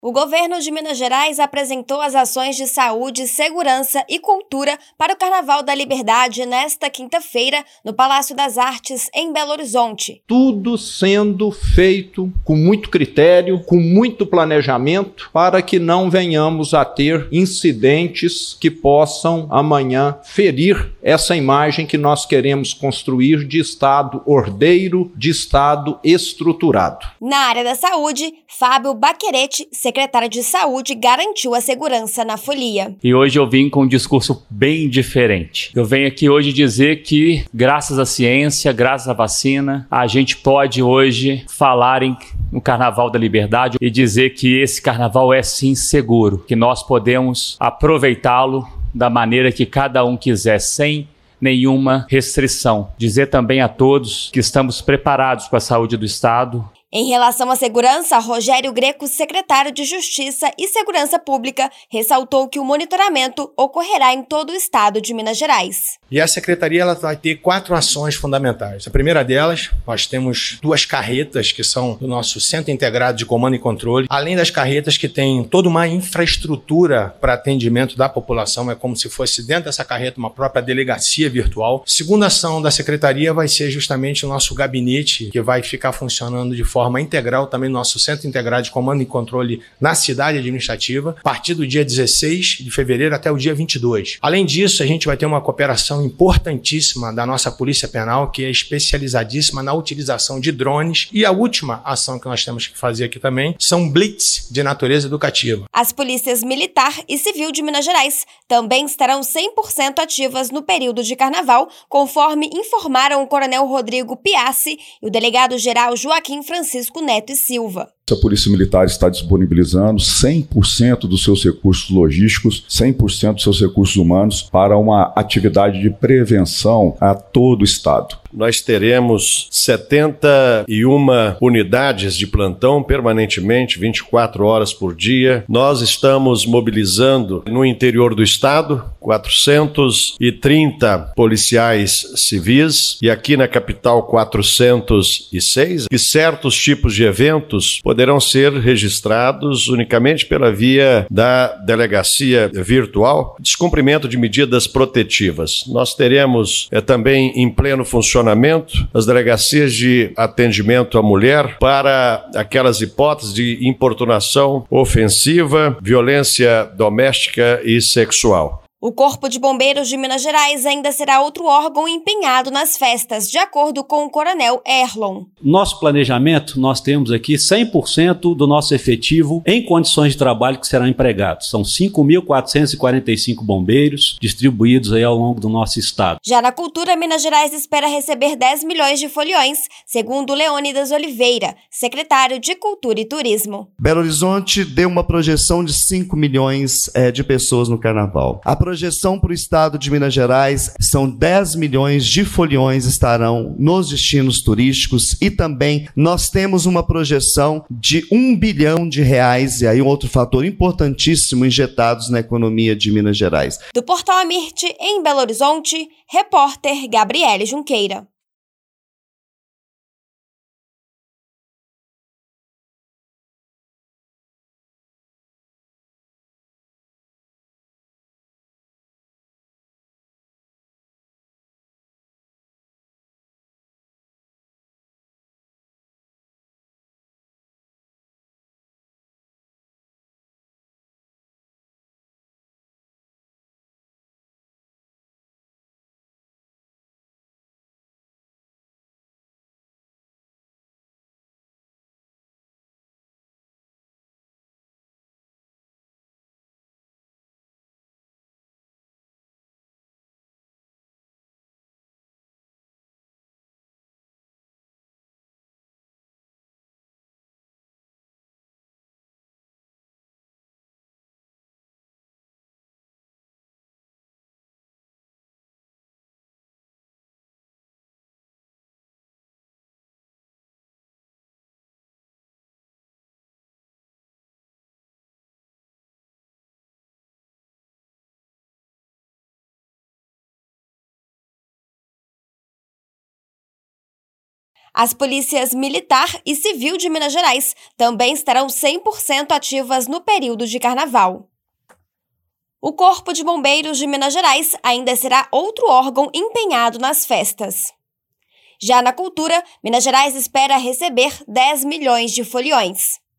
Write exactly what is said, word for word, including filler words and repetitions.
O governo de Minas Gerais apresentou as ações de saúde, segurança e cultura para o Carnaval da Liberdade nesta quinta-feira, no Palácio das Artes, em Belo Horizonte. Tudo sendo feito com muito critério, com muito planejamento, para que não venhamos a ter incidentes que possam amanhã ferir essa imagem que nós queremos construir de Estado ordeiro, de Estado estruturado. Na área da saúde, Fábio Baquerete, secretário de Saúde, garantiu a segurança na folia. E hoje eu vim com um discurso bem diferente. Eu venho aqui hoje dizer que, graças à ciência, graças à vacina, a gente pode hoje falar em no Carnaval da Liberdade e dizer que esse carnaval é sim seguro, que nós podemos aproveitá-lo da maneira que cada um quiser, sem nenhuma restrição. Dizer também a todos que estamos preparados com a saúde do Estado. Em relação à segurança, Rogério Greco, secretário de Justiça e Segurança Pública, ressaltou que o monitoramento ocorrerá em todo o estado de Minas Gerais. E a Secretaria ela vai ter quatro ações fundamentais. A primeira delas, nós temos duas carretas que são do nosso Centro Integrado de Comando e Controle, além das carretas que tem toda uma infraestrutura para atendimento da população, é como se fosse dentro dessa carreta uma própria delegacia virtual. Segunda ação da Secretaria vai ser justamente o nosso gabinete, que vai ficar funcionando de forma forma integral também no nosso Centro Integrado de Comando e Controle na cidade administrativa, a partir do dia dezesseis de fevereiro até o dia vinte e dois. Além disso, a gente vai ter uma cooperação importantíssima da nossa Polícia Penal, que é especializadíssima na utilização de drones. E a última ação que nós temos que fazer aqui também são blitz de natureza educativa. As polícias militar e civil de Minas Gerais também estarão cem por cento ativas no período de carnaval, conforme informaram o coronel Rodrigo Piassi e o delegado-geral Joaquim Francisco Francisco Neto e Silva. A Polícia Militar está disponibilizando cem por cento dos seus recursos logísticos, cem por cento dos seus recursos humanos para uma atividade de prevenção a todo o Estado. Nós teremos setenta e uma unidades de plantão permanentemente, vinte e quatro horas por dia. Nós estamos mobilizando no interior do estado quatrocentos e trinta policiais civis e aqui na capital quatrocentos e seis. E certos tipos de eventos poderão ser registrados unicamente pela via da delegacia virtual. Descumprimento de medidas protetivas. Nós teremos é, também em pleno funcionamento as delegacias de atendimento à mulher para aquelas hipóteses de importunação ofensiva, violência doméstica e sexual. O Corpo de Bombeiros de Minas Gerais ainda será outro órgão empenhado nas festas, de acordo com o coronel Erlon. Nosso planejamento, nós temos aqui cem por cento do nosso efetivo em condições de trabalho que serão empregados. São cinco mil quatrocentos e quarenta e cinco bombeiros distribuídos aí ao longo do nosso estado. Já na cultura, Minas Gerais espera receber dez milhões de foliões, segundo Leônidas Oliveira, secretário de Cultura e Turismo. Belo Horizonte deu uma projeção de cinco milhões é, de pessoas no Carnaval. A projeção para o estado de Minas Gerais são dez milhões de foliões estarão nos destinos turísticos e também nós temos uma projeção de um bilhão de reais, e aí um outro fator importantíssimo injetados na economia de Minas Gerais. Do Portal Amirte, em Belo Horizonte, repórter Gabriele Junqueira. As polícias militar e civil de Minas Gerais também estarão cem por cento ativas no período de carnaval. O Corpo de Bombeiros de Minas Gerais ainda será outro órgão empenhado nas festas. Já na cultura, Minas Gerais espera receber dez milhões de foliões.